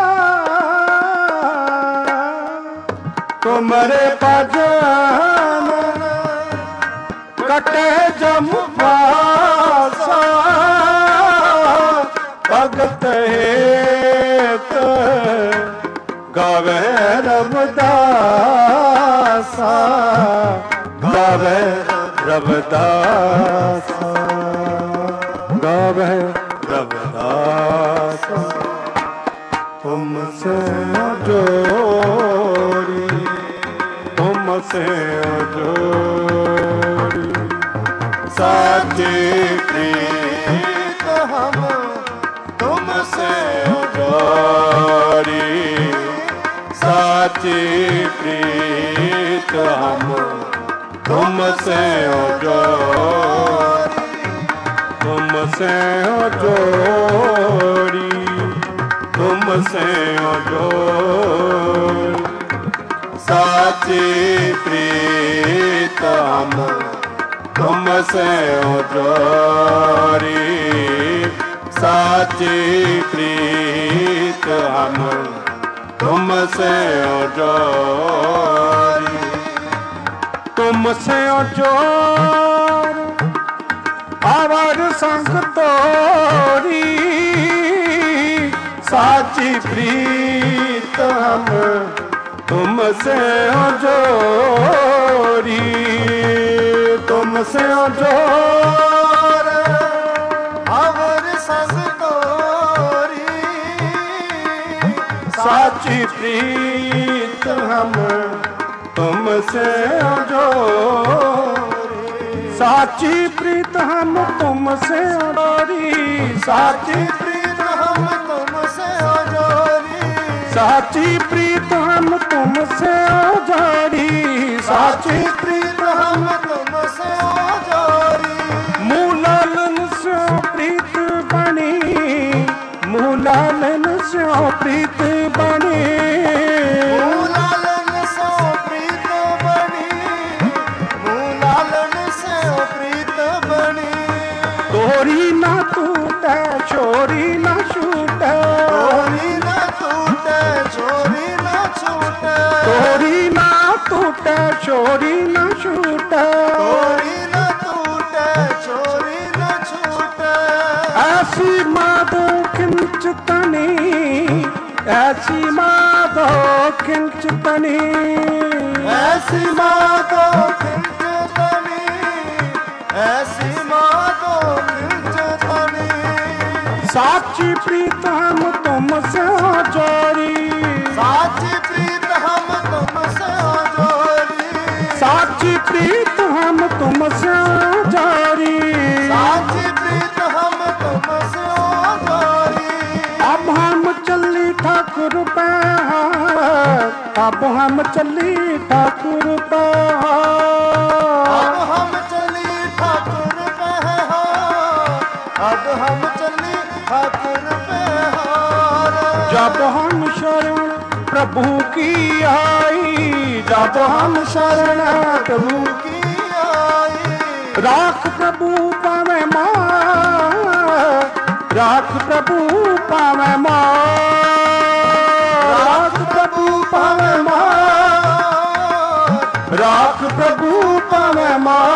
तुमरे भजन कटे जम पासा, भगत हेत गावे रविदासा, गावे रविदासा, गावे रविदासा। तुमसे जोड़ी, तुमसे जोड़ी। साची प्रीत हम तुमसे जोड़ी, साची प्रीत हम तुमसे जोड़ी, तुमसे जोड़ी, तुमसे जोड़ी। साची प्रीत हम तुमसे जोड़ी, साची प्रीत हम तुमसे जोड़ी। तुमसे जोड़ आवर संग तोड़ी, साची प्रीत हम तुमसे जोड़ी, तुमसे जोड़ आवर संग तोरी। साची प्रीत हम तुमसे जोड़ी, साची प्रीत हम तुमसे जोड़ी, साची प्रीत हम तुमसे जोड़ी, साची प्रीत हम तुमसे जोड़ी, साची प्रीत हम तुमसे जोड़ी। मूलालन से प्रीत बनी, मूलालन से प्रीत बनी, मूलालन से प्रीत बनी, मूलालन से प्रीत बनी। तोरी ना टूटे छोरी ना छूटे, तोरी ना टूटे छोरी ना छूटे, तोरी ना टूटे छोरी ना छूटे, तोरी ना टूटे छोरी ना छूटे। ऐसी माधो खिंचतनी, ऐसी माधो खिंचतनी, ऐसी माधो खिंचतनी, ऐसी माधो खिंचतनी। साची प्रीत हम तुमसे जोड़ी, साची प्रीत हम तुमसे जोड़ी, साची प्रीत हम तुमसे जोड़ी, साची प्रीत हम तुमसे जोड़ी। अब हम चली ठाकुर पे, अब हम चली ठाकुर पे, अब हम चली ठाकुर पे हो, अब हम चली ठाकुर पे हो। जब हम शरण प्रभु की आई, जब हम शरण प्रभु की की आई, राख प्रभु पावे माँ, राख प्रभु पावे माँ, राख प्रभु पावे माँ, राख प्रभु पावे माँ।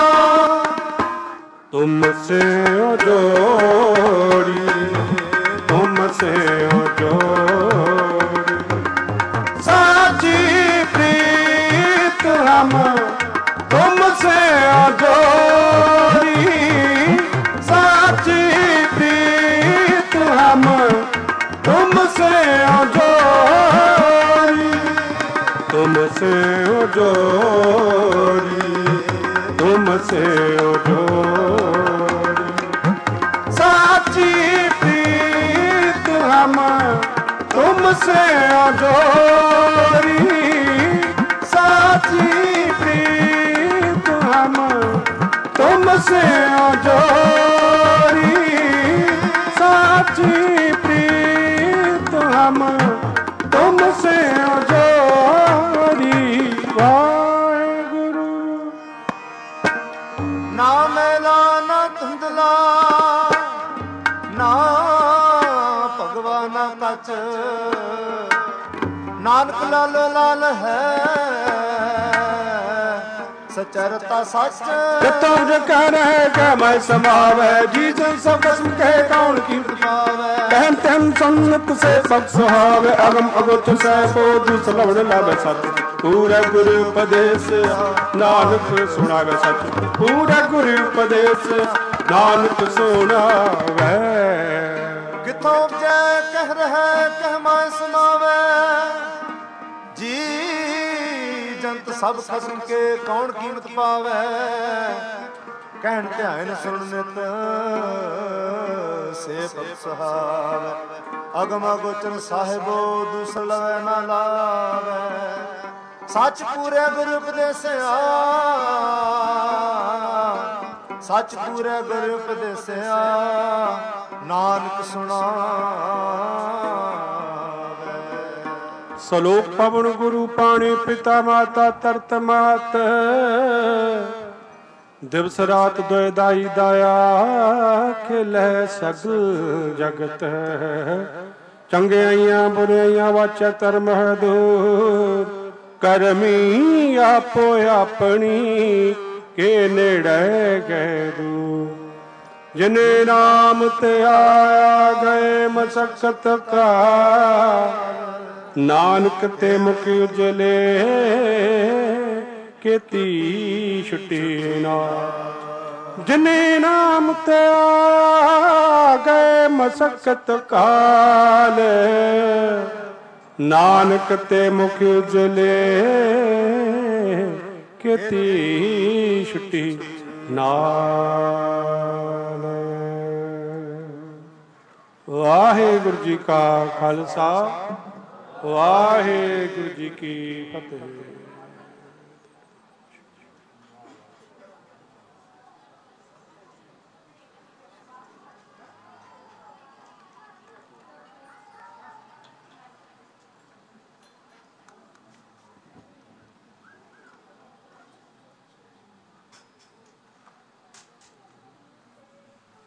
तुमसे ओ जोड़ी, तुमसे ओ जोड़ी, साची प्रीत हम तुमसे ओ जोड़ी, साची प्रीत हम तुमसे ओ जोड़ी, तुमसे ओ जोड़ी, तुमसे ओ जोड़ी, साची प्रीत हम तुमसे ओ जोड़ी, साची प्रीत हम तुमसे ओ जोड़ी, साची प्रीत हम तुमसे ओ जोड़ी। वाहेगुरु। ना मैला ना धुंधला, ना भगवाना कच, नानक लालो लाल है सचरता सच। तुम जो कह रहे कि मैं समावे, जी जन सब कसम कहे कौन की पावे। कहते हम सुन्नत से सब सुहावे, अगम अगुच से बोधु सलवण लावे सच, पूरा गुरु उपदेश नानक सुनावे सच, पूरा गुरु उपदेश नानक सुनावे। किथों उपजै कह रहे कह मैं सुनावे, जी जंत सब खसम के कौन कीमत पावे। कहन ध्यान सुन नित से पद सुहावे, अगम अगोचर साहिबो दूसर लवे ना लावे। सच पूरे गुरु उपदेसिया, सच पूरे गुरु उपदेसिया, नानक सुनावे। सलोक पवन गुरु पाणी पिता माता तरत मात, दिवस रात दोय दाई दाया खिलै सगल जगत। चंगियाइयां बुराइयां वाचै धर्म है दूर, करमी आपो अपनी के नेड़े गए दूर। जिने नाम ते आया गए मसकत का, नानक ते मुख उजले केती छुटी ना। जिने नाम ते आ गए ਮਸਕਤ ਕਾਲ, ਨਾਨਕ ਤੇ ਮੁਖ ਉਜਲੇ ਕੀਤੀ ਛੁੱਟੀ ਨਾਲ। ਵਾਹਿਗੁਰੂ ਜੀ ਕਾ ਖਾਲਸਾ, ਵਾਹਿਗੁਰੂ ਜੀ ਕੀ ਫਤਿਹ।